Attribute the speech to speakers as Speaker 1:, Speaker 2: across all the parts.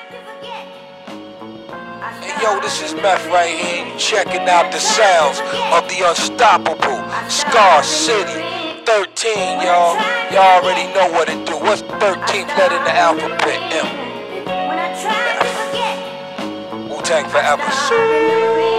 Speaker 1: Hey yo, this is Meth right here. You checking out the sounds of the unstoppable Scar City. 13, y'all. Y'all already know what it do. What's the 13th letter in the alphabet? M. Wu-Tang forever.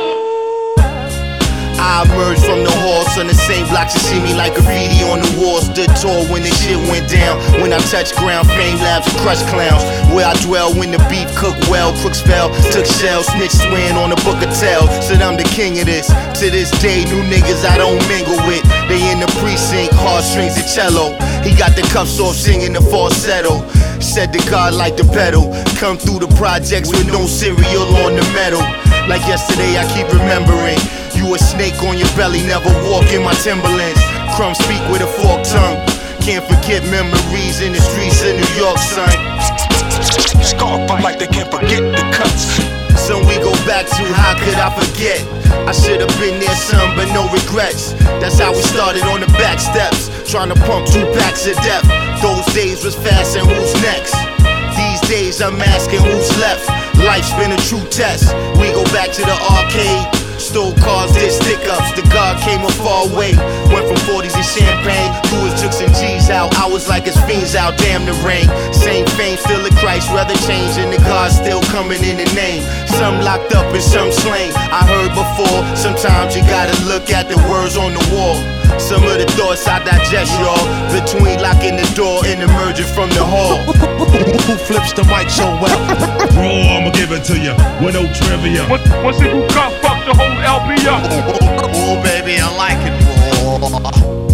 Speaker 2: I emerged from the halls on the same blocks to see me like graffiti on the wall. Stood tall when the shit went down. When I touched ground, fame labs and crushed clowns. Where I dwell when the beef cooked well. Crooks fell, took shells, snitch swearing on the book of tales. Said I'm the king of this. To this day, new niggas I don't mingle with. They in the precinct, heartstrings and cello. He got the cuffs off singing the falsetto. Said to God like the pedal. Come through the projects with no cereal on the metal. Like yesterday I keep remembering. You a snake on your belly, never walk in my Timberlands. Crumbs speak with a forked tongue. Can't forget memories in the streets of New York, son.
Speaker 1: Scar like they can't forget the cuts.
Speaker 2: Son, we go back to how could I forget? I should've been there, son, but no regrets. That's how we started on the back steps. Trying to pump 2 packs of death. Those days was fast and who's next? These days I'm asking who's left. Life's been a true test. We go back to the arcade. Stole cars, did stick-ups, the God came a far way. Went from 40s and champagne, Louis took some G's out. I was like his fiends out, damn the rain. Same fame, still a Christ, weather change, and the God still coming in the name. Some locked up and some slain, I heard before. Sometimes you gotta look at the words on the wall. Some of the thoughts I digest, y'all. Between locking the door and emerging from the hall.
Speaker 3: Who flips the mic so well?
Speaker 4: Raw, I'ma give it to ya with no trivia.
Speaker 5: One single cut fucks the whole LP up.
Speaker 2: Oh, baby, I like it raw.